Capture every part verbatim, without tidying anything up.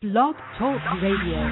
Blog Talk Radio.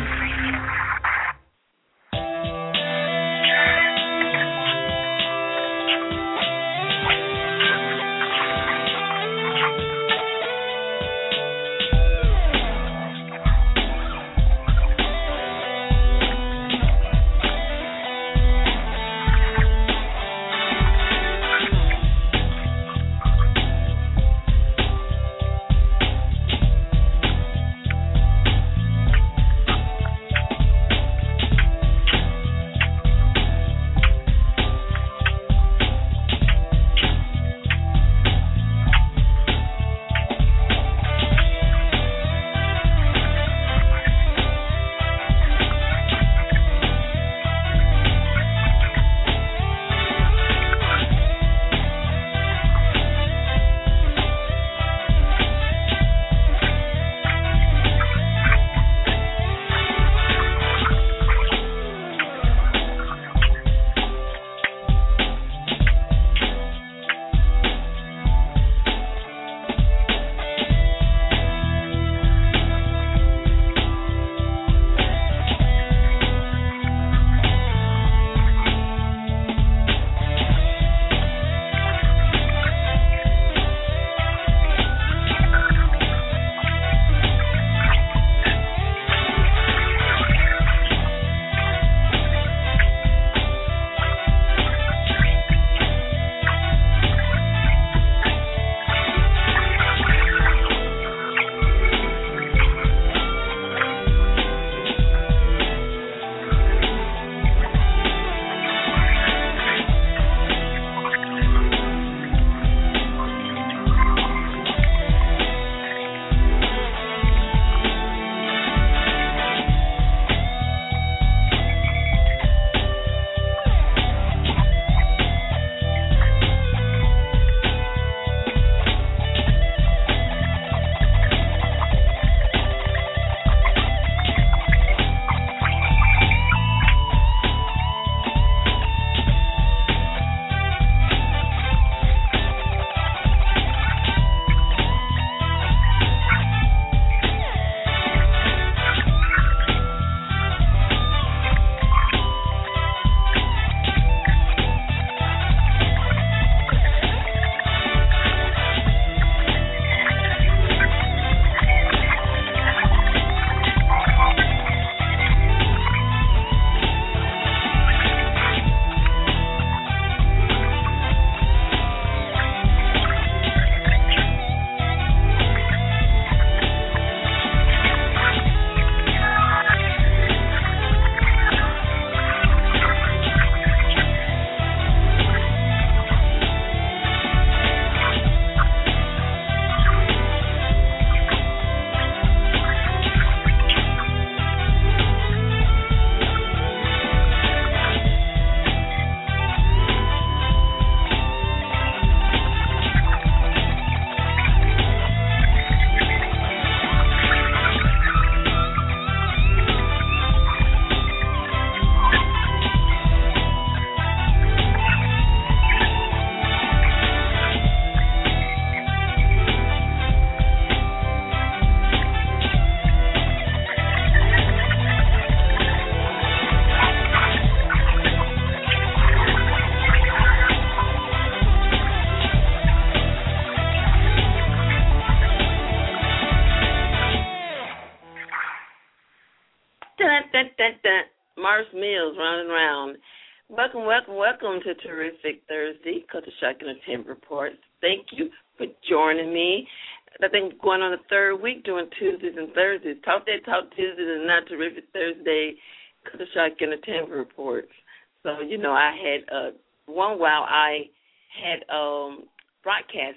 Mars Mills running around. Welcome, welcome, welcome to Terrific Thursday, Culture Shock Entertainment Reports. Thank you for joining me. I think we're going on the third week doing Tuesdays and Thursdays. Talk That Talk Tuesdays and not Terrific Thursday, Culture Shock Entertainment Reports. So, you know, I had, uh, one while I had um, broadcast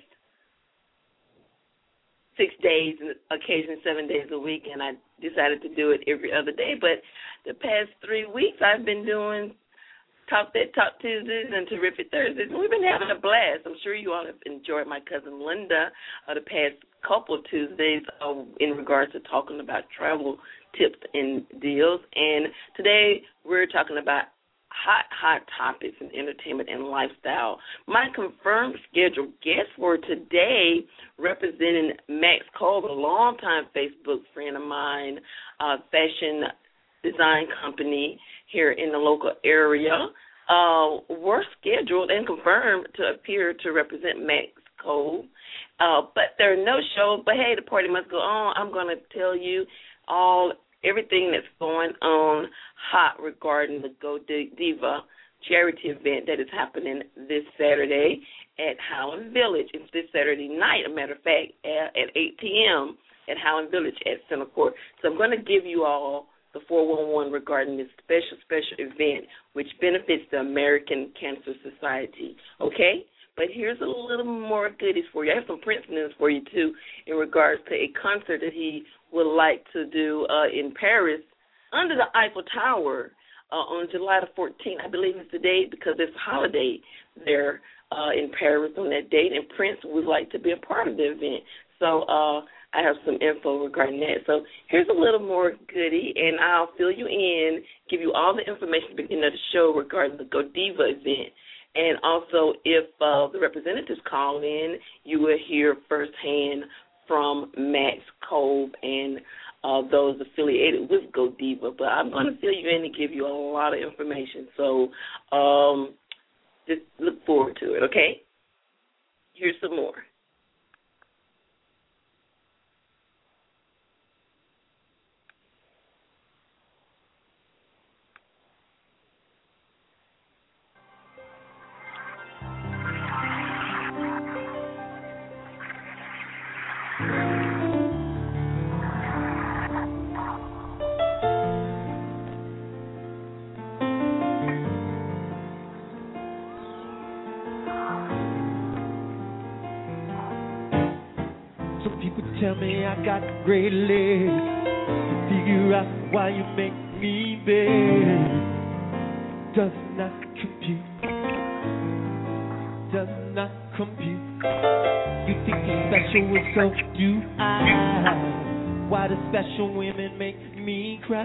six days, occasionally seven days a week, and I decided to do it every other day. But the past three weeks I've been doing Talk That Talk Tuesdays and Terrific Thursdays, and we've been having a blast. I'm sure you all have enjoyed my cousin Linda uh, the past couple Tuesdays uh, in regards to talking about travel tips and deals. And today we're talking about hot, hot topics in entertainment and lifestyle. My confirmed scheduled guest for today, representing Max Cole, a longtime Facebook friend of mine, Design, uh, fashion design company here in the local area, uh, were scheduled and confirmed to appear to represent Max Cove. Uh, but there are no shows. But, hey, the party must go on. I'm going to tell you all everything that's going on hot regarding the Go Diva charity event that is happening this Saturday at Howland Village. It's this Saturday night, a matter of fact, at, at eight p.m. at Howland Village at Center Court. So I'm going to give you all the four one one regarding this special, special event which benefits the American Cancer Society, okay? But here's a little more goodies for you. I have some Prince news for you, too, in regards to a concert that he would like to do uh, in Paris under the Eiffel Tower uh, on July the fourteenth. I believe it's the date because it's a holiday there uh, in Paris on that date, and Prince would like to be a part of the event. So uh, I have some info regarding that. So here's a little more goodie, and I'll fill you in, give you all the information at the beginning of the show regarding the Go Diva event. And also, if uh, the representatives call in, you will hear firsthand from Max Cove and uh, those affiliated with Go Diva. But I'm going to fill you in and give you a lot of information. So um, just look forward to it, okay? Here's some more. Tell me I got great legs to figure out why you make me beg. Does not compute. Does not compute. You think you're special and so do I. Why do special women make me cry?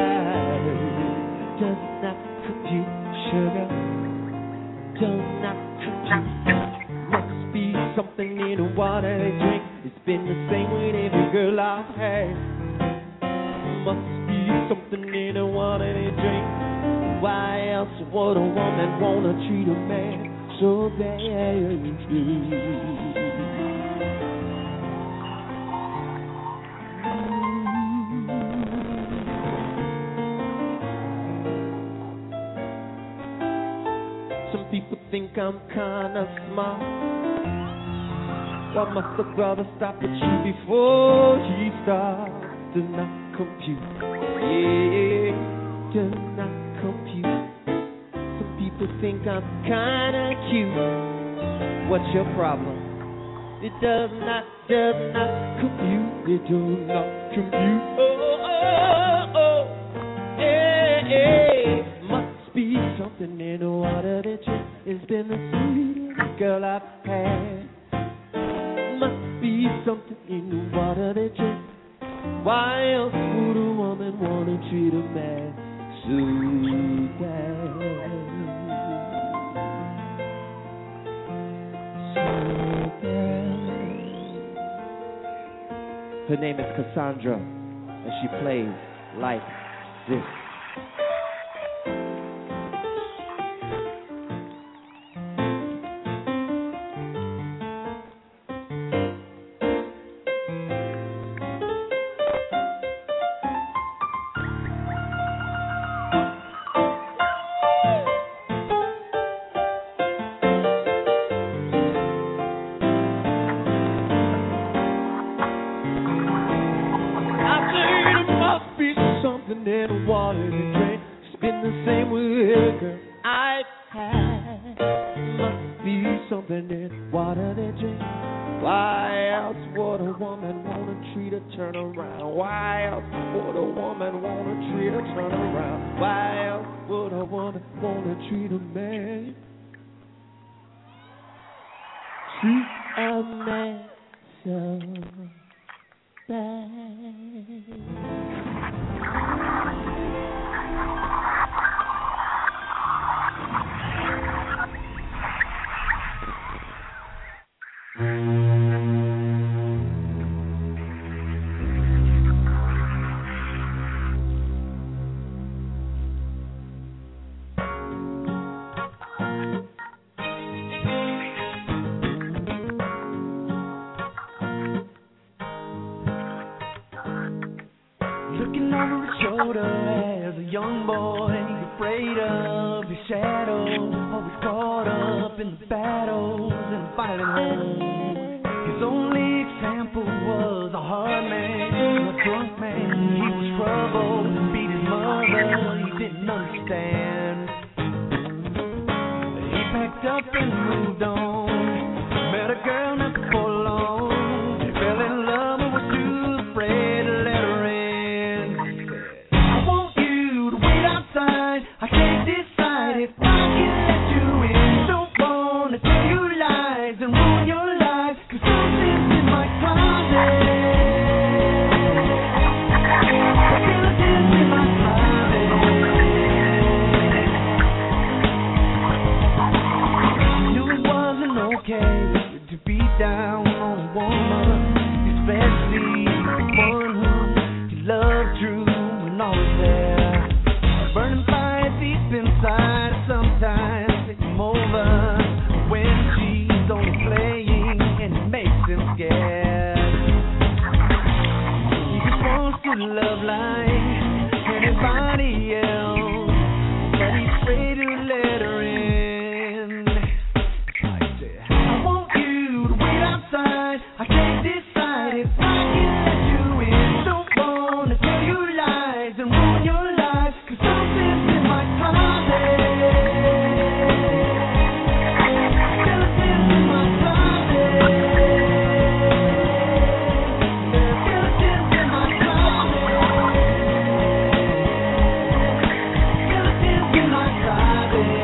Does not compute, sugar. Does not compute. Must be something in the water they drink. It's been the same with every girl I've had. Must be something in the water they drink. Why else would a woman wanna treat a man so bad? Some people think I'm kinda smart. Why must a brother stop at you before he starts? Does not compute. Yeah, does not compute. Some people think I'm kinda cute. What's your problem? It does not, does not compute. It does not compute. Oh, oh, oh, yeah, yeah. Must be something in the water that drink. It's been the sweetest girl I've had. Must be something in the water they drink. Why else would a woman want to treat a man so bad? So bad. Her name is Cassandra, and she plays like this. Looking over his shoulder as a young boy, afraid of his shadow, always caught up in the battles and fighting home. His only example was a hard man, a drunk man. He was troubled, beat his mother, he didn't understand. He packed up and moved on, met a girl not for long. He fell in love and was too afraid to let her in. I want you to wait outside, I can't decide if I can let you in. Don't wanna tell you lies and ruin your life, 'cause something's in my closet. The skeletons in my closet. She knew it wasn't okay to be down on a woman, especially one who you love true and always there. Burning fire deep inside, sometimes take him over when she's only playing and it makes him scared. He just wants to love like anybody else, but he's afraid to let her in. I want you to wait outside, I can't decide if I can let you in. Don't wanna tell you lies and ruin your life, 'cause something's in my closet. Skeletons in my closet. Skeletons in my closet. Skeletons in my closet.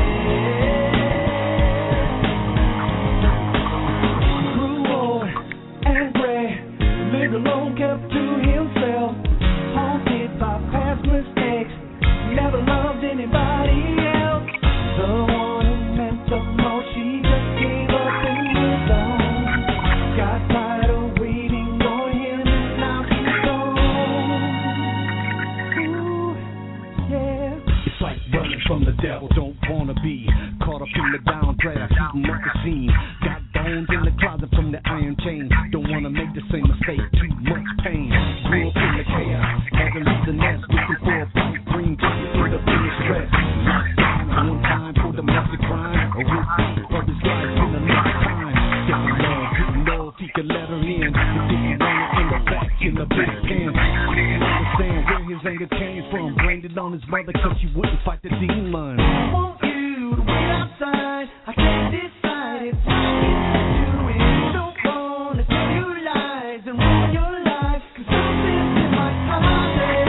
Grew old and gray, lived alone, kept to himself, haunted by past mistakes, never loved anybody else. The one who meant the most, she just gave up and moved on. Got tired of waiting on him, and now she's gone. Ooh, yeah. It's like running from the devil, don't wanna be caught up in the downdraft, shooting up the scene. Got bones in the closet from the iron chain, don't wanna make the same mistake, too much pain. Grew up in the chaos, having reached the nest, looking for a bright green ticket in the biggest stress. One time for domestic crime, a repeat of his life in the next time. Didn't love, didn't know if he could let her in, but didn't want her in the back in the big pen. Didn't understand where his anger came from, blamed it on his mother 'cause she wouldn't fight the demon. I want you to wait outside, I can't decide if I can let you in. Don't wanna tell you lies and ruin your life, 'cause something's in my closet.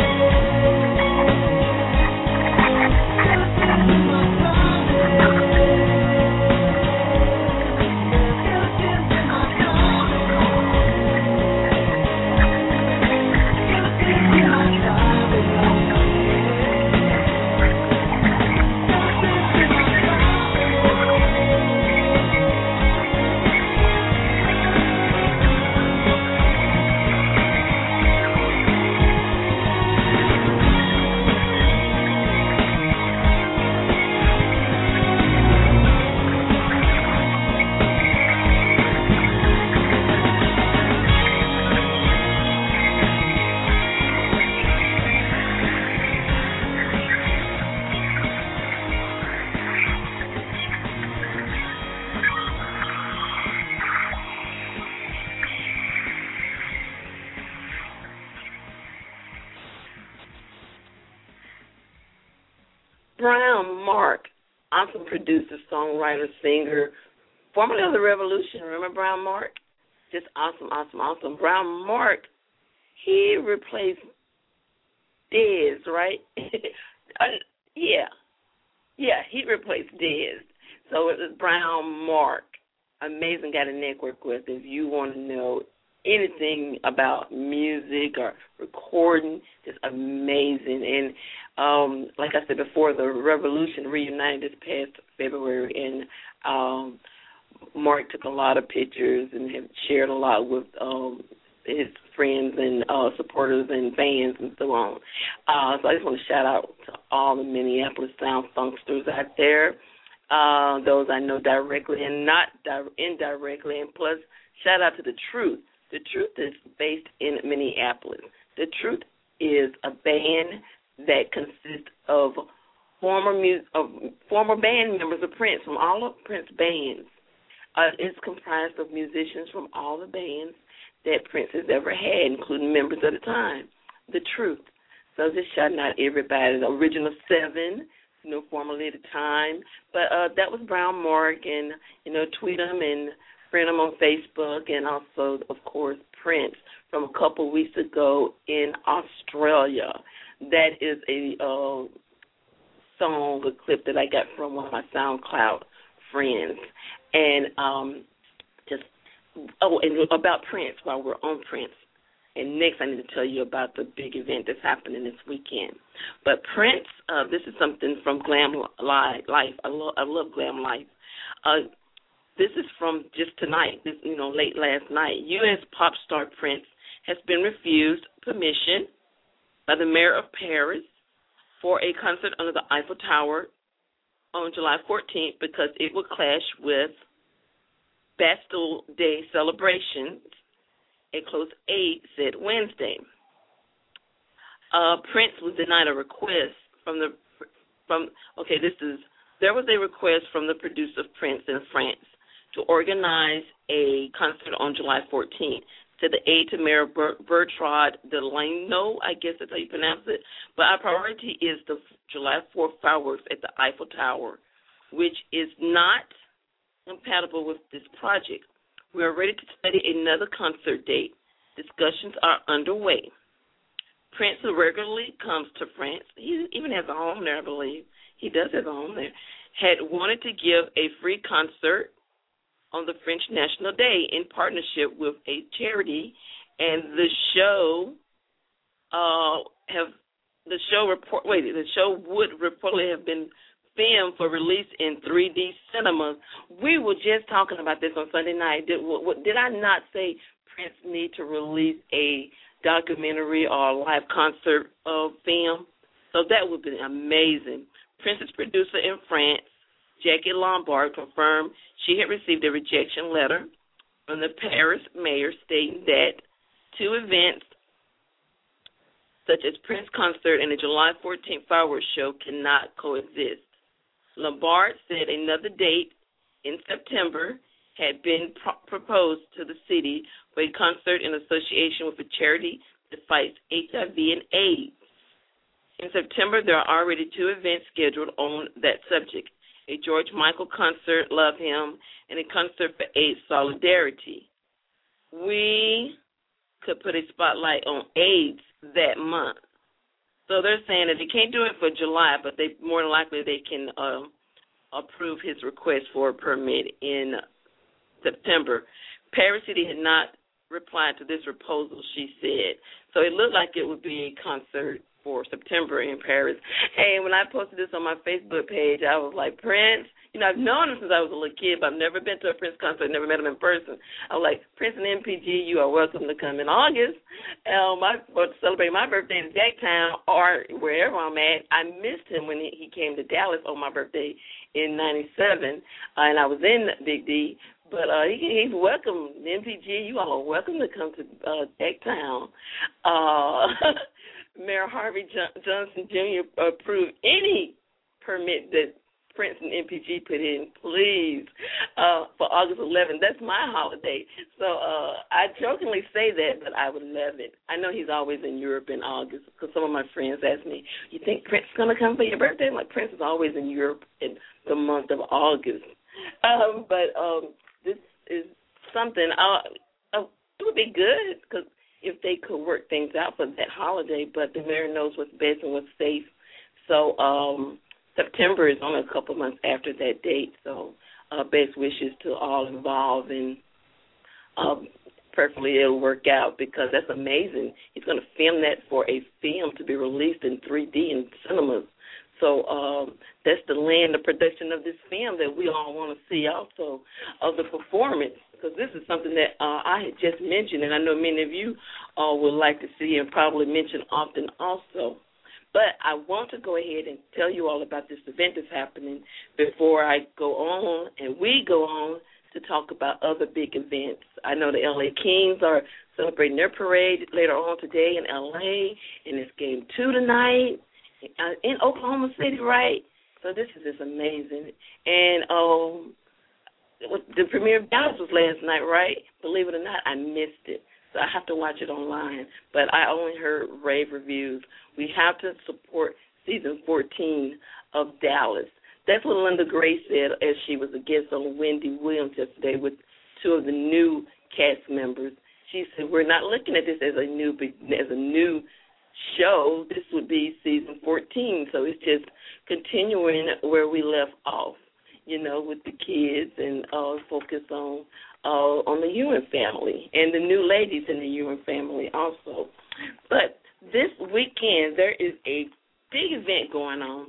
Skeletons in my closet. Skeletons in my closet. Skeletons in my closet. Brown Mark, awesome producer, songwriter, singer, formerly of the Revolution. Remember Brown Mark? Just awesome, awesome, awesome. Brown Mark, he replaced Dez, right? uh, yeah. Yeah, he replaced Dez. So it was Brown Mark. Amazing guy to network with if you want to know anything about music or recording. Just amazing. And um, like I said before, the Revolution reunited this past February, and um, Mark took a lot of pictures and have shared a lot with um, his friends and uh, supporters and fans and so on. Uh, so I just want to shout out to all the Minneapolis Sound Funksters out there, uh, those I know directly and not di- indirectly, and plus shout out to The Truth. The Truth is based in Minneapolis. The Truth is a band that consists of former mu- of former band members of Prince from all of Prince bands. Uh, it's comprised of musicians from all the bands that Prince has ever had, including members of the time, The Truth. So just shouting out everybody, the original seven, you know, formerly the time. But uh, that was Brown Mark, and, you know, tweet them and friend them on Facebook, and also, of course, Prince from a couple weeks ago in Australia. That is a uh, song, a clip that I got from one of my SoundCloud friends. And um, just, oh, and about Prince while we're on Prince. And next I need to tell you about the big event that's happening this weekend. But Prince, uh, this is something from Glam Life. I love, I love Glam Life. Uh, this is from just tonight, this, you know, late last night. U S pop star Prince has been refused permission by the mayor of Paris for a concert under the Eiffel Tower on July fourteenth because it would clash with Bastille Day celebrations, a close aide said Wednesday. Uh, Prince was denied a request from the from. Okay, this is there was a request from the producer of Prince in France to organize a concert on July fourteenth. To the aide to Mayor Bertrand Delano, I guess that's how you pronounce it. But our priority is the July fourth fireworks at the Eiffel Tower, which is not compatible with this project. We are ready to study another concert date. Discussions are underway. Prince, who regularly comes to France, he even has a home there, I believe. He does have a home there, had wanted to give a free concert on the French National Day in partnership with a charity, and the show uh, have the show report. Wait, the show would reportedly have been filmed for release in three D cinemas. We were just talking about this on Sunday night. Did, what, did I not say Prince need to release a documentary or a live concert of film? So that would be amazing. Prince's producer in France, Jackie Lombard, confirmed she had received a rejection letter from the Paris mayor stating that two events, such as Prince concert and the July fourteenth fireworks show, cannot coexist. Lombard said another date in September had been pro- proposed to the city for a concert in association with a charity that fights H I V and AIDS. In September, there are already two events scheduled on that subject, a George Michael concert, Love Him, and a concert for AIDS Solidarity. We could put a spotlight on AIDS that month. So they're saying that they can't do it for July, but they more than likely they can uh, approve his request for a permit in September. Paris City had not replied to this proposal, she said. So it looked like it would be a concert for September in Paris. Hey, when I posted this on my Facebook page, I was like, Prince, you know, I've known him since I was a little kid, but I've never been to a Prince concert, never met him in person. I was like, Prince and M P G, you are welcome to come in August um, I, or to celebrate my birthday in Jacktown or wherever I'm at. I missed him when he, he came to Dallas on my birthday in ninety-seven, uh, and I was in Big D. But uh, he, he's welcome. M P G, you all are welcome to come to uh, Jacktown. Uh Mayor Harvey Johnson Junior approved any permit that Prince and M P G put in, please, uh, for August eleventh. That's my holiday. So uh, I jokingly say that, but I would love it. I know he's always in Europe in August because some of my friends ask me, you think Prince is going to come for your birthday? I'm like, Prince is always in Europe in the month of August. Um, but um, this is something, uh, uh, it would be good because if they could work things out for that holiday, but the mayor knows what's best and what's safe. So um, September is only a couple months after that date, so uh, best wishes to all involved, and um, perfectly it'll work out because that's amazing. He's going to film that for a film to be released in three D in cinemas. So um, that's the land, the production of this film that we all want to see also, of the performance, because this is something that uh, I had just mentioned, and I know many of you uh, would like to see and probably mention often also. But I want to go ahead and tell you all about this event that's happening before I go on and we go on to talk about other big events. I know the L A Kings are celebrating their parade later on today in L A, and it's game two tonight uh, in Oklahoma City, right? So this is just amazing. And um, the premiere of Dallas was last night, right? Believe it or not, I missed it. So I have to watch it online. But I only heard rave reviews. We have to support season fourteen of Dallas. That's what Linda Gray said as she was a guest on Wendy Williams yesterday with two of the new cast members. She said, we're not looking at this as a new as a new show. This would be season fourteen. So it's just continuing where we left off, you know, with the kids and uh, focus on uh, on the Ewan family and the new ladies in the Ewan family also. But this weekend there is a big event going on,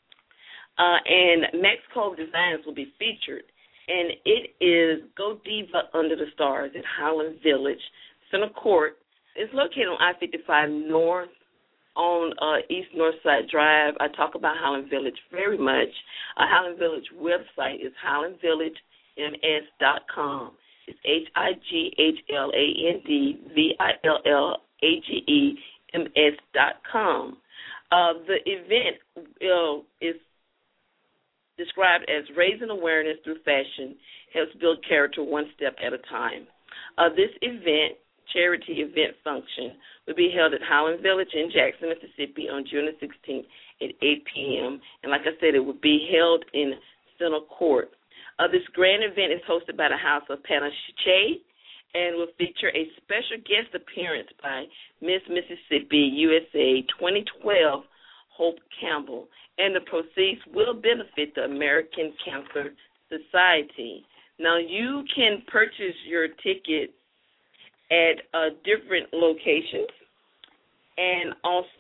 uh, and Max Cove Designs will be featured. And it is Go Diva Under the Stars at Highland Village, Center Court. It's located on I fifty-five North on uh, East Northside Drive. I talk about Highland Village very much. Uh, Highland Village website is highland village m s dot com. It's H I G H L A N D V I L L A G E M S dot com. Uh, the event uh, is described as raising awareness through fashion helps build character one step at a time. Uh, this event, charity event function, will be held at Highland Village in Jackson, Mississippi on June the sixteenth at eight p.m. And like I said, it will be held in Center Court. Uh, this grand event is hosted by the House of Panache and will feature a special guest appearance by Miss Mississippi U S A twenty twelve, Hope Campbell, and the proceeds will benefit the American Cancer Society. Now, you can purchase your tickets at uh, different locations, and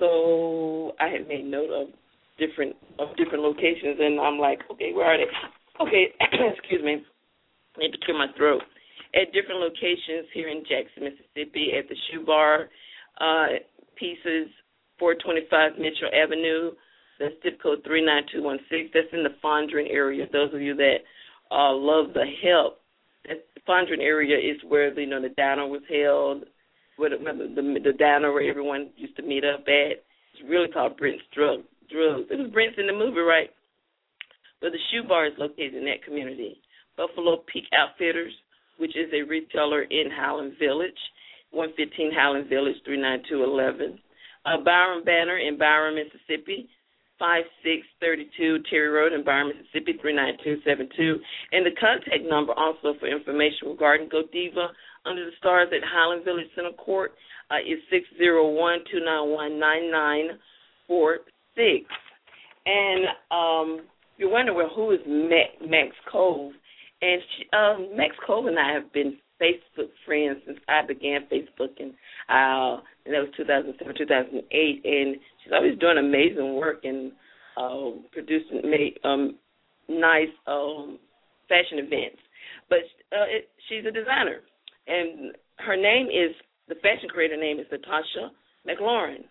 also I had made note of different of different locations, and I'm like, okay, where are they? Okay, excuse me, I need to clear my throat. At different locations here in Jackson, Mississippi, at the Shoe Bar, uh, Pieces, four twenty-five Mitchell Avenue. That's zip code three nine two one six. That's in the Fondren area. Those of you that uh, love the help, that the Fondren area is where the, you know the diner was held, where the, the, the diner where everyone used to meet up at. It's really called Brent's Drug Drugs. It was Brent's in the movie, right? But the Shoe Bar is located in that community. Buffalo Peak Outfitters, which is a retailer in Highland Village, one fifteen Highland Village, three nine two one one. Uh, Byron Banner in Byron, Mississippi, five six three two Terry Road in Byron, Mississippi, three nine two seven two. And the contact number also for information regarding Go Diva Under the Stars at Highland Village Center Court uh, is six zero one, two nine one, nine nine four six. And um, you're wondering, well, who is Max Cove? And she, um, Max Cove and I have been Facebook friends since I began Facebooking. Uh, and that was two thousand seven, two thousand eight. And she's always doing amazing work and uh, producing made, um, nice um, fashion events. But uh, it, she's a designer. And her name is, the fashion creator name is Natasha McLaurin.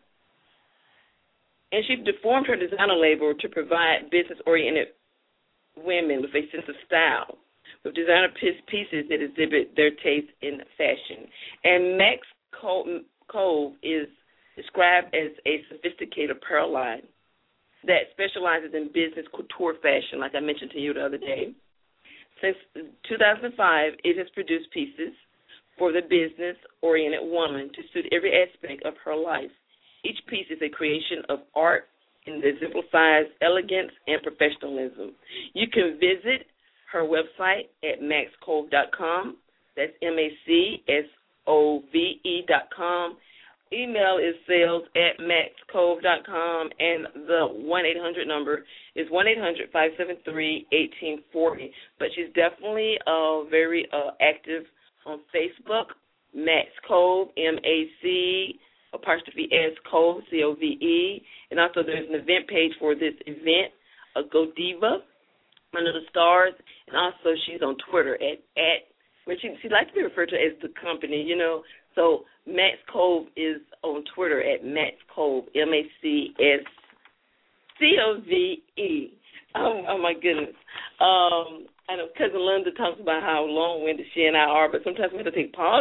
And she formed her designer label to provide business-oriented women with a sense of style, with designer pieces that exhibit their taste in fashion. And Max Cove is described as a sophisticated apparel line that specializes in business couture fashion, like I mentioned to you the other day. Since two thousand five, it has produced pieces for the business-oriented woman to suit every aspect of her life. Each piece is a creation of art and exemplifies elegance and professionalism. You can visit her website at max cove dot com. That's M A C S O V E dot com. Email is sales at max cove dot com, and the one eight hundred number is one eight hundred, five seven three, one eight four zero. But she's definitely uh, very uh, active on Facebook, Max Cove, M A C apostrophe S Cove, C O V E. And also there's an event page for this event, a Go Diva Under the Stars. And also she's on Twitter at, at where she, she likes to be referred to as the company, you know. So Max Cove is on Twitter at Max Cove, M A C S C O V E. Oh, oh, my goodness. Um, I know Cousin Linda talks about how long-winded she and I are, but sometimes we have to take pauses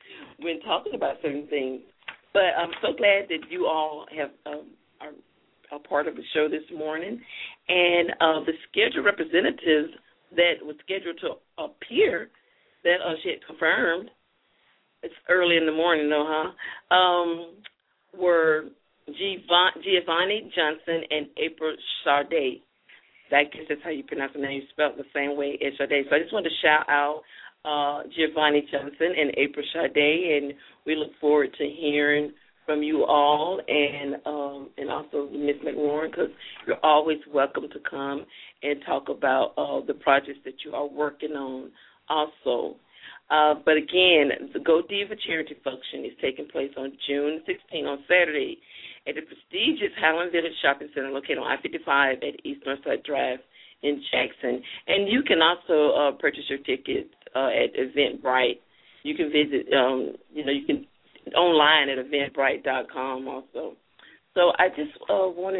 when talking about certain things. But I'm so glad that you all have um, are a part of the show this morning. And uh, the scheduled representatives that was scheduled to appear that uh, she had confirmed, it's early in the morning though, huh, um, were Giovanni Johnson and April Sade. I guess that's how you pronounce the name. You spell it the same way as Sade. So I just wanted to shout out uh, Giovanni Johnson and April Sade, and we look forward to hearing from you all, and um, and also Miz McLaurin, because you're always welcome to come and talk about uh, the projects that you are working on also. Uh, but again, the Go Diva charity function is taking place on June sixteenth, on Saturday, at the prestigious Highland Village Shopping Center located on I fifty-five at East Northside Drive in Jackson. And you can also uh, purchase your tickets uh, at Eventbrite. You can visit, um, you know, you can online at eventbrite dot com also. So I just uh, wanted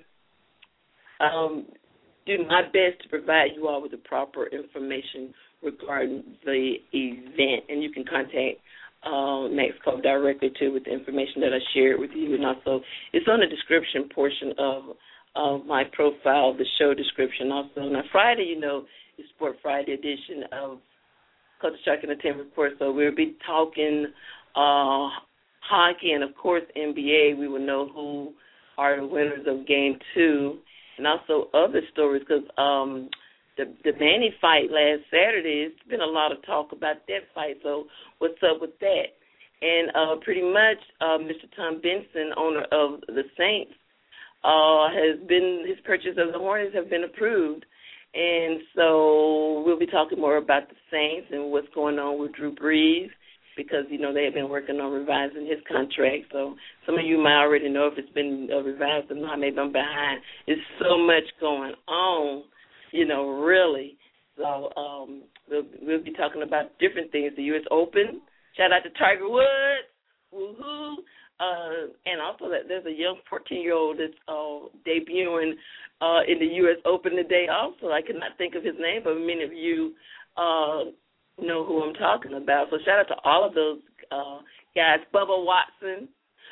to um, do my best to provide you all with the proper information regarding the event, and you can contact uh, Maxco directly too with the information that I shared with you, and also it's on the description portion of of my profile, the show description also. Now Friday, you know, is Sport Friday edition of Culture Shock Entertainment Report, so we'll be talking uh, hockey and of course N B A. We will know who are the winners of Game Two, and also other stories because. Um, The the Manny fight last Saturday, it's been a lot of talk about that fight, so what's up with that? And uh, pretty much uh, Mister Tom Benson, owner of the Saints, uh, has been, his purchase of the Hornets have been approved. And so we'll be talking more about the Saints and what's going on with Drew Brees because, you know, they have been working on revising his contract. So some of you might already know if it's been uh, revised or not. Maybe I'm behind. There's so much going on. You know, really. So um, we'll, we'll be talking about different things. The U S Open. Shout out to Tiger Woods. Woohoo. Uh, and also that there's a young fourteen-year-old that's uh, debuting uh, in the U S Open today also. I cannot think of his name, but many of you uh, know who I'm talking about. So shout out to all of those uh, guys. Bubba Watson.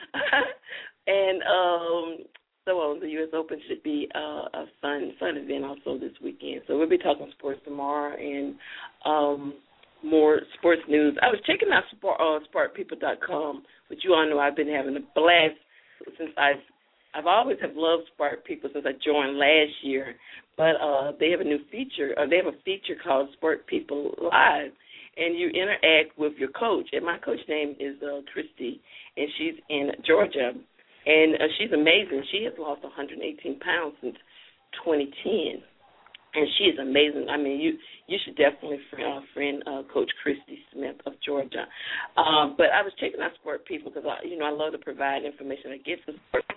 and... Um, So uh, the U S Open should be uh, a fun, fun event also this weekend. So we'll be talking sports tomorrow and um, more sports news. I was checking out sport, uh, Spark People dot com, which you all know I've been having a blast since I've I've always have loved Spark People since I joined last year. But uh, they have a new feature. Uh, they have a feature called Spark People Live, and you interact with your coach. And my coach name is uh, Christy, and she's in Georgia. And uh, she's amazing. She has lost one hundred eighteen pounds since twenty ten. And she is amazing. I mean, you you should definitely friend, uh, friend uh, Coach Christy Smith of Georgia. Um, but I was checking out Sport People because, I, you know, I love to provide information. I get some sport.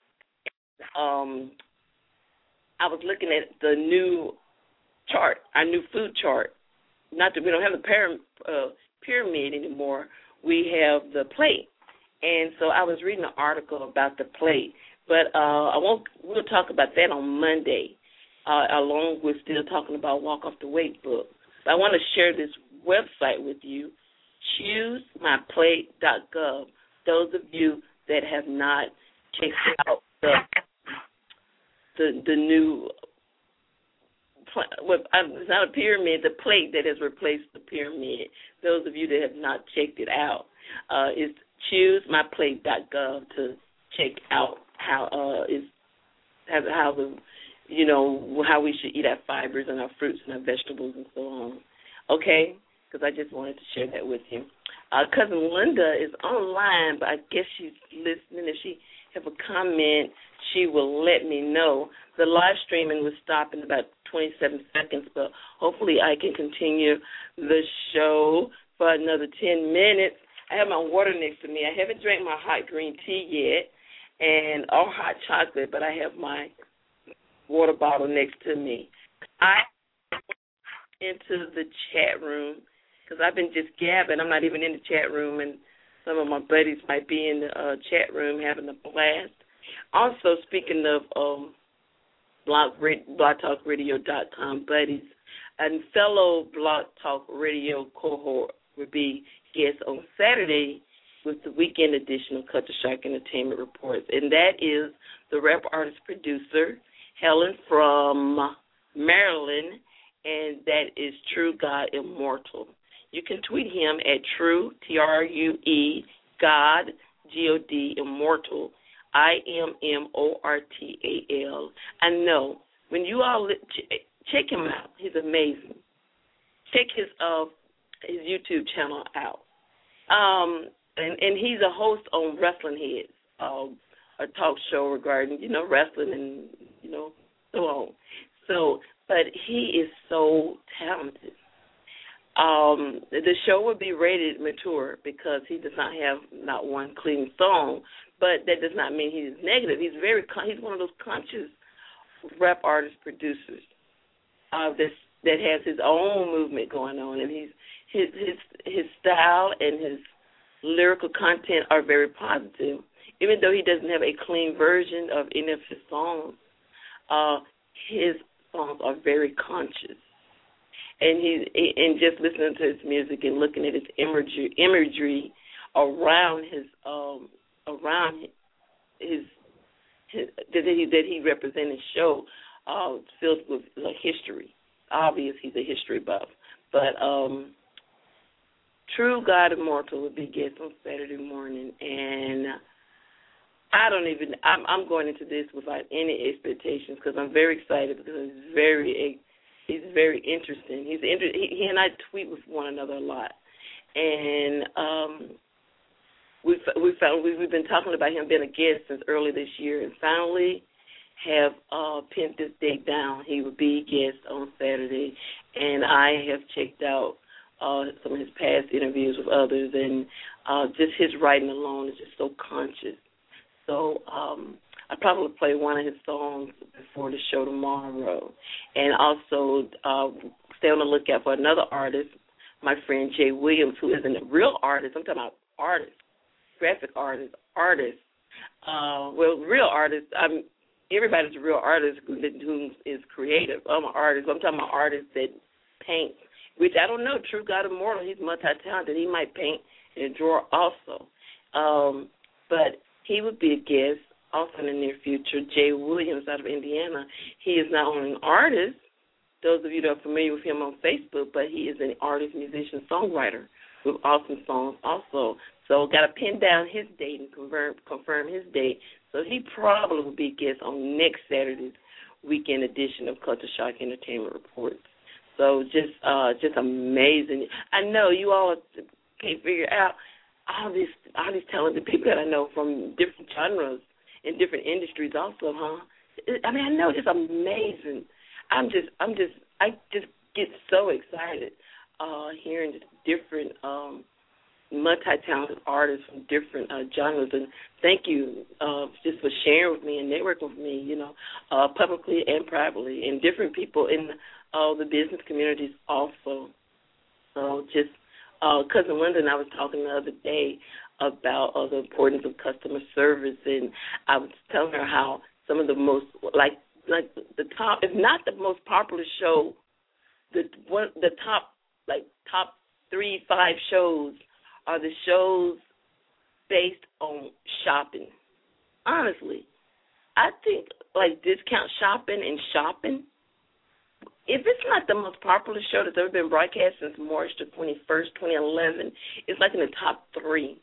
Um, I was looking at the new chart, our new food chart. Not that we don't have the pyramid, uh, pyramid anymore. We have the plate. And so I was reading an article about the plate, but uh, I won't. We'll talk about that on Monday, uh, along with still talking about Walk Off the Weight book. But I want to share this website with you, choose my plate dot gov. Those of you that have not checked out the the, the new, well, it's not a pyramid, the plate that has replaced the pyramid. Those of you that have not checked it out, uh, is choose my plate dot gov to check out how uh is how, how the you know how we should eat our fibers and our fruits and our vegetables and so on. Okay, because I just wanted to share that with you. Uh, Cousin Linda is online, but I guess she's listening. If she have a comment, she will let me know. The live streaming will stop in about twenty-seven seconds, but hopefully I can continue the show for another ten minutes. I have my water next to me. I haven't drank my hot green tea yet and or hot chocolate, but I have my water bottle next to me. I into the chat room because I've been just gabbing. I'm not even in the chat room, and some of my buddies might be in the uh, chat room having a blast. Also, speaking of um, blog, blog talk radio dot com buddies, and fellow Blog Talk Radio cohort would be guest on Saturday with the weekend edition of Culture Shock Entertainment Reports, and that is the rap artist producer, Helen from Maryland, and that is True God Immortal. You can tweet him at True, T R U E, God, G O D, Immortal, I M M O R T A L. I know, when you all, check him out. He's amazing. Check his uh his YouTube channel out. Um, and, and he's a host on Wrestling Heads, uh, a talk show regarding, you know, wrestling and, you know, so on. So, but he is so talented. Um, the show would be rated mature because he does not have not one clean song, but that does not mean he's negative. He's very he's one of those conscious rap artist producers uh, that that has his own movement going on, and he's his his his style and his lyrical content are very positive. Even though he doesn't have a clean version of any of his songs, uh, his songs are very conscious. And he and just listening to his music and looking at his imagery, imagery around his um around his, his that he that he represented show uh, filled with like history. Obvious, he's a history buff. But um, True God Immortal will be guest on Saturday morning, and I don't even. I'm, I'm going into this without any expectations because I'm very excited because it's very. He's very interesting. He's inter- he, he and I tweet with one another a lot, and um, we've we found we've, we've been talking about him being a guest since early this year, and finally have uh, pinned this date down. He will be a guest on Saturday, and I have checked out uh, some of his past interviews with others, and uh, just his writing alone is just so conscious. So. Um, I'll probably play one of his songs before the show tomorrow. And also uh, stay on the lookout for another artist, my friend Jay Williams, who is a real artist. I'm talking about artist, graphic artist, artist. Uh, well, real artist, I'm, everybody's a real artist who, who is creative. I'm an artist. I'm talking about artists that paint, which I don't know. True God Immortal, he's multi-talented. He might paint and draw also. Um, but he would be a guest. Also in the near future, Jay Williams out of Indiana. He is not only an artist, those of you that are familiar with him on Facebook, but he is an artist, musician, songwriter with awesome songs also. So got to pin down his date and confirm, confirm his date. So he probably will be a guest on next Saturday's weekend edition of Culture Shock Entertainment Reports. So just uh, just amazing. I know you all can't figure out all these all these talented people that I know from different genres in different industries also, huh? I mean, I know it's amazing. I'm just, I'm just, I just get so excited uh, hearing just different um, multi-talented artists from different uh, genres. And thank you uh, just for sharing with me and networking with me, you know, uh, publicly and privately, and different people in uh, the business communities also. So just, uh, Cousin Linda and I was talking the other day about uh, the importance of customer service, and I was telling her how some of the most, like, like the top, if not the most popular show, the one, the top, like, top three, five shows are the shows based on shopping. Honestly, I think, like, discount shopping and shopping, if it's not the most popular show that's ever been broadcast since March the twenty-first, twenty eleven, it's like in the top three.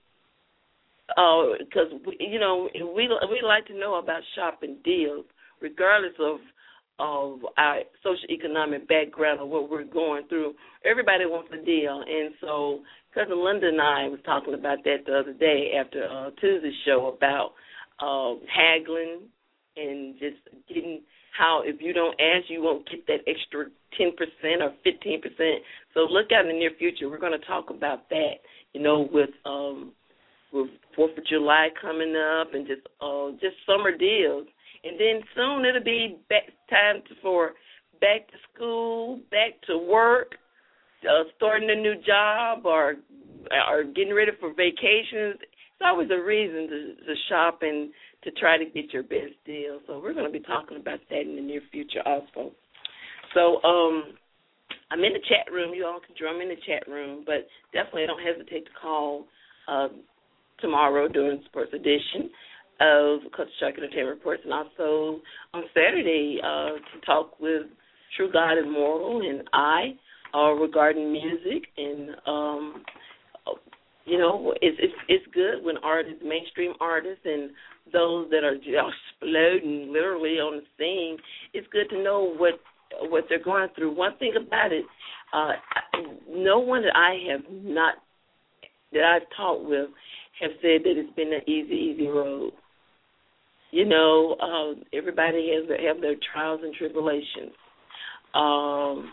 Because, uh, you know, we we like to know about shopping deals, regardless of of our socioeconomic background or what we're going through. Everybody wants a deal. And so Cousin Linda and I was talking about that the other day after uh, Tuesday's show about uh, haggling and just getting how if you don't ask, you won't get that extra ten percent or fifteen percent. So look out in the near future. We're going to talk about that, you know, with um, – with Fourth of July coming up and just uh, just summer deals. And then soon it'll be back time to, for back to school, back to work, uh, starting a new job or or getting ready for vacations. It's always a reason to, to shop and to try to get your best deal. So we're going to be talking about that in the near future also. So um, I'm in the chat room. You all can join me in the chat room, but definitely don't hesitate to call uh, tomorrow during the Sports Edition of Culture Shock Entertainment Reports, and also on Saturday uh, to talk with True God Immortal and I uh, regarding music. And, um, you know, it's, it's, it's good when artists, mainstream artists, and those that are just exploding literally on the scene, it's good to know what what they're going through. One thing about it, uh, no one that I have not, that I've talked with have said that it's been an easy, easy road. You know, uh, everybody has their, have their trials and tribulations. Um,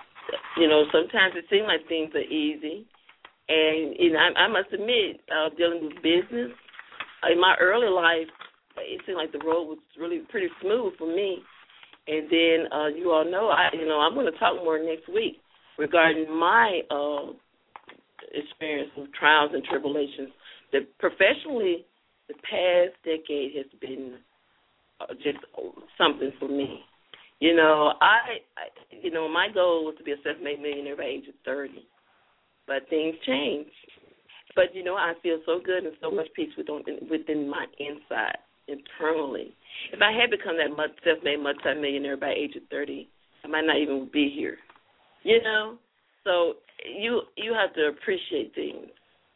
you know, sometimes it seems like things are easy. And, you know, I, I must admit, uh, dealing with business, in my early life, it seemed like the road was really pretty smooth for me. And then uh, you all know, I, you know, I'm going to talk more next week regarding my uh, experience with trials and tribulations. That professionally, the past decade has been uh, just something for me. You know, I, I, you know, my goal was to be a self-made millionaire by age of thirty, but things change. But you know, I feel so good and so much peace within within my inside, internally. If I had become that self-made multi-millionaire by age of thirty, I might not even be here. You know, so you you have to appreciate things.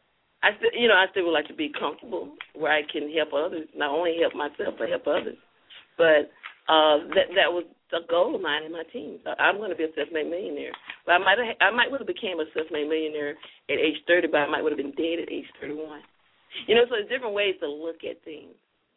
I still, you know, I still would like to be comfortable where I can help others, not only help myself but help others. But uh, that that was the goal of mine and my team. So I'm going to be a self-made millionaire. But I might have, I might would have became a self-made millionaire at age thirty, but I might would have been dead at age thirty-one. You know, so there's different ways to look at things.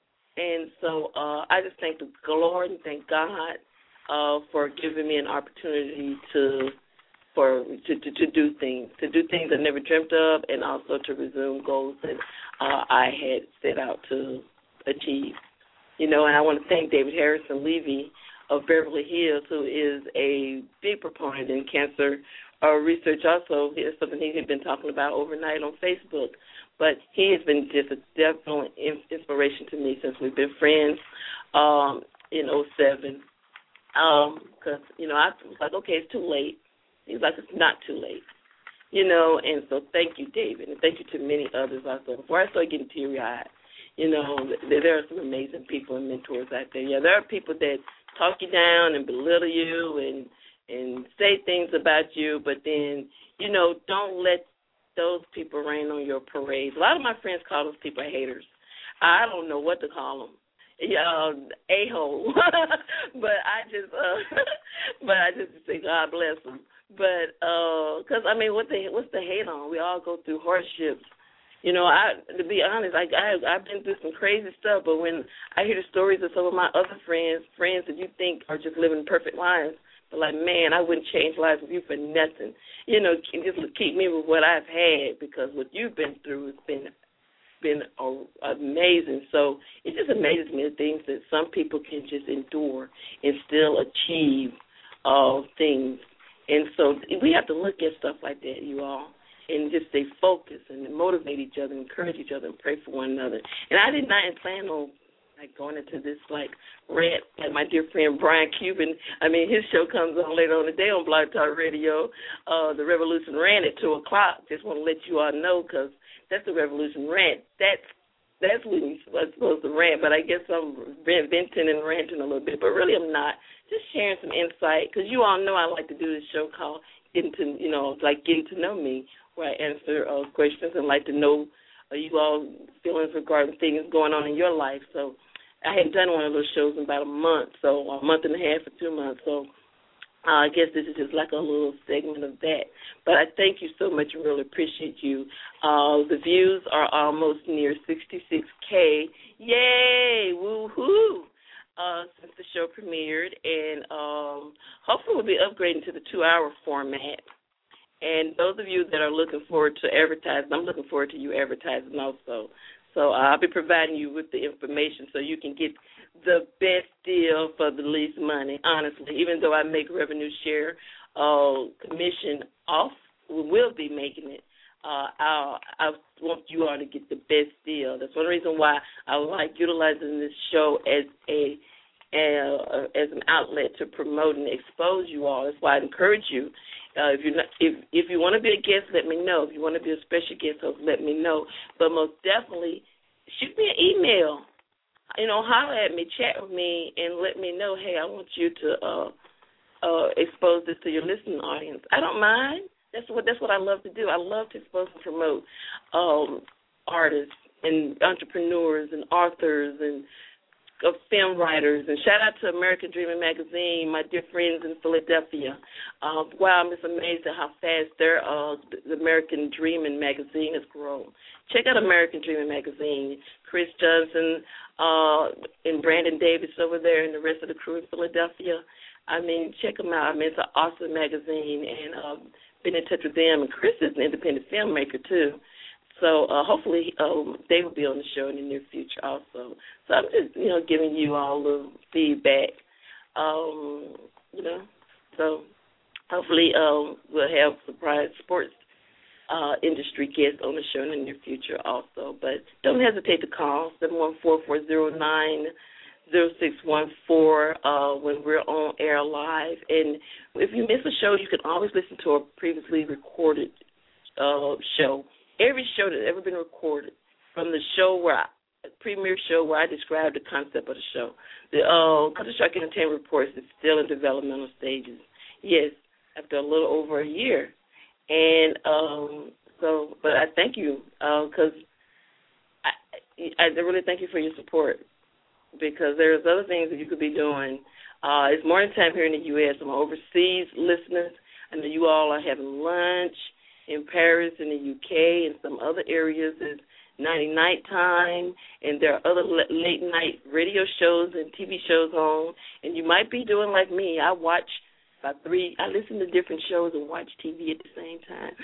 And so uh, I just thank the Lord and thank God uh, for giving me an opportunity to for to, to, to do things, to do things I never dreamt of, and also to resume goals that uh, I had set out to achieve. You know, and I want to thank David Harrison Levy of Beverly Hills, who is a big proponent in cancer uh, research. Also, it's something he had been talking about overnight on Facebook. But he has been just a definite inspiration to me since we've been friends um, in oh seven. Because, um, you know, I was like, okay, it's too late. He's like, it's not too late. You know, and so thank you, David, and thank you to many others out there. Before I start getting teary-eyed, you know, there are some amazing people and mentors out there. Yeah, there are people that talk you down and belittle you and, and say things about you, but then, you know, don't let those people rain on your parade. A lot of my friends call those people haters. I don't know what to call them. Yeah, a-hole. but I just, uh, but I just say God bless them. But because uh, I mean, what the what's the hate on? We all go through hardships. You know, I to be honest, I, I I've been through some crazy stuff. But when I hear the stories of some of my other friends, friends that you think are just living perfect lives. But like, man, I wouldn't change lives with you for nothing. You know, just keep me with what I've had, because what you've been through has been been uh, amazing. So it just amazes me the things that some people can just endure and still achieve uh, things. And so we have to look at stuff like that, you all, and just stay focused and motivate each other, encourage each other, and pray for one another. And I did not plan on like going into this like rant like my dear friend Brian Cuban. I mean, his show comes on later on today on Blog Talk Radio, uh, the Revolution Rant at two o'clock. Just want to let you all know, because that's the Revolution Rant. That's that's when you're supposed to rant, but I guess I'm venting and ranting a little bit, but really I'm not. Just sharing some insight, because you all know I like to do this show called Getting to, you know, like Getting to Know Me, where I answer uh, questions and like to know uh, you all feelings regarding things going on in your life. So I hadn't done one of those shows in about a month, so a month and a half or two months. So uh, I guess this is just like a little segment of that. But I thank you so much. I really appreciate you. Uh, the views are almost near sixty-six K. Yay! Woo-hoo! Uh, since the show premiered, and um, hopefully we'll be upgrading to the two-hour format. And those of you that are looking forward to advertising, I'm looking forward to you advertising also. So uh, I'll be providing you with the information so you can get the best deal for the least money, honestly. Even though I make revenue share uh, commission off, we will be making it. Uh, I'll, I want you all to get the best deal. That's one reason why I like utilizing this show as a uh, as an outlet to promote and expose you all. That's why I encourage you. Uh, if you if if you want to be a guest, let me know. If you want to be a special guest host, let me know. But most definitely, shoot me an email. You know, holler at me, chat with me, and let me know. Hey, I want you to uh, uh, expose this to your listening audience. I don't mind. That's what that's what I love to do. I love to expose and promote um, artists and entrepreneurs and authors and of film writers, and shout out to American Dreaming Magazine, my dear friends in Philadelphia. Uh, wow, I'm just amazed at how fast their uh, the American Dreaming Magazine has grown. Check out American Dreaming Magazine. Chris Johnson uh, and Brandon Davis over there and the rest of the crew in Philadelphia. I mean, check them out. I mean, it's an awesome magazine, and um, been in touch with them. And Chris is an independent filmmaker, too. So uh, hopefully um, they will be on the show in the near future also. So I'm just, you know, giving you all the feedback, um, you know. So hopefully um, we'll have surprise sports uh, industry guests on the show in the near future also. But don't hesitate to call, seven one four, four zero nine, zero six one four uh, when we're on air live. And if you miss a show, you can always listen to a previously recorded uh, show. Every show that's ever been recorded, from the show where I, premiere show where I described the concept of the show, the uh, Counter-Strike Entertainment Reports is still in developmental stages. Yes, after a little over a year, and um, so. But I thank you because uh, I, I really thank you for your support, because there's other things that you could be doing. Uh, it's morning time here in the U S. I'm overseas listeners. I know you all are having lunch in Paris, in the U K, and some other areas is night time, and there are other late-night radio shows and T V shows on, and you might be doing like me. I watch about three, I listen to different shows and watch T V at the same time.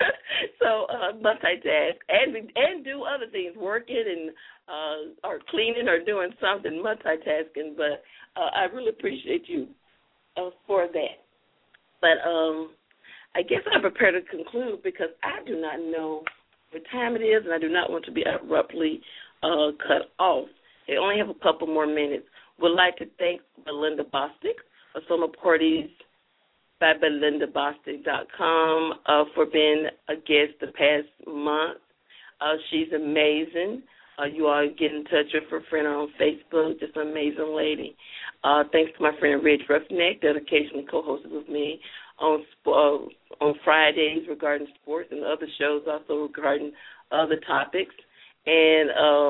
So uh, multitask and, and do other things, working and uh, or cleaning or doing something, multitasking, but uh, I really appreciate you uh, for that. But, um, I guess I'm prepared to conclude because I do not know what time it is, and I do not want to be abruptly uh, cut off. I only have a couple more minutes. Would like to thank Belinda Bostic of Summer Parties by Belinda Bostic dot com uh, for being a guest the past month. Uh, she's amazing. Uh, you all get in touch with her friend on Facebook, just an amazing lady. Uh, thanks to my friend Rich Ruffneck that occasionally co-hosted with me on uh, on Fridays regarding sports, and other shows also regarding other topics, and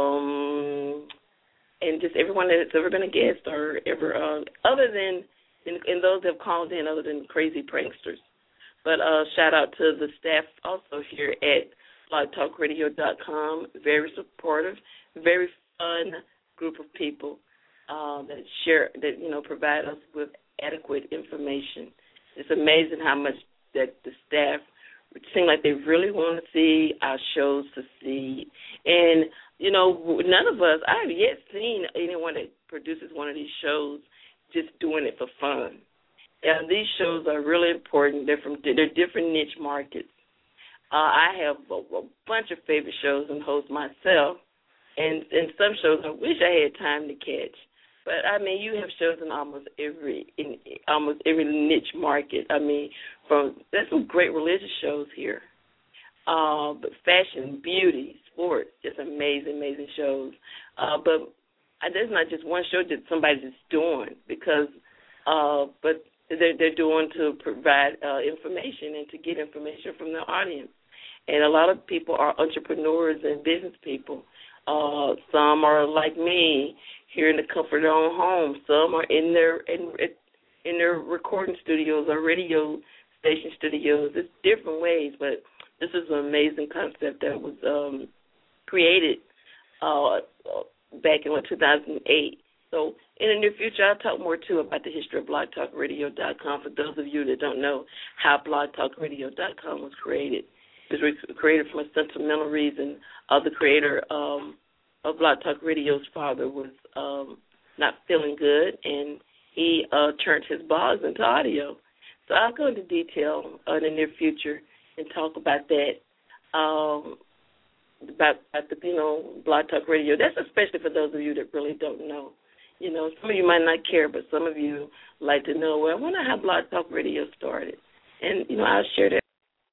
um, and just everyone that's ever been a guest or ever uh, other than and, and those that have called in other than crazy pranksters. But uh, shout out to the staff also here at blog talk radio dot com. Very supportive, very fun group of people uh, that share that you know provide us with adequate information. It's amazing how much that the staff seem like they really want to see our shows succeed. And, you know, none of us, I have yet seen anyone that produces one of these shows just doing it for fun. And these shows are really important. They're from they're different niche markets. Uh, I have a, a bunch of favorite shows and hosts myself, and, and some shows I wish I had time to catch. But I mean, you have shows in almost every in almost every niche market. I mean, from there's some great religious shows here, uh, but fashion, beauty, sports, just amazing, amazing shows. Uh, but there's not just one show that somebody's just doing because, uh, but they're they're doing to provide uh, information and to get information from their audience. And a lot of people are entrepreneurs and business people. Uh, some are like me, here in the comfort of their own home. Some are in their in, in their recording studios or radio station studios. It's different ways, but this is an amazing concept that was um, created uh, back in what, two thousand eight. So in the near future, I'll talk more, too, about the history of blog talk radio dot com for those of you that don't know how blog talk radio dot com was created. It was created from a sentimental reason. Uh, the creator um, of Blog Talk Radio's father was um, not feeling good, and he uh, turned his blogs into audio. So I'll go into detail uh, in the near future and talk about that, um, about, about the, you know, Blog Talk Radio. That's especially for those of you that really don't know. You know, some of you might not care, but some of you like to know, well, I wonder how Blog Talk Radio started. And you know, I'll share the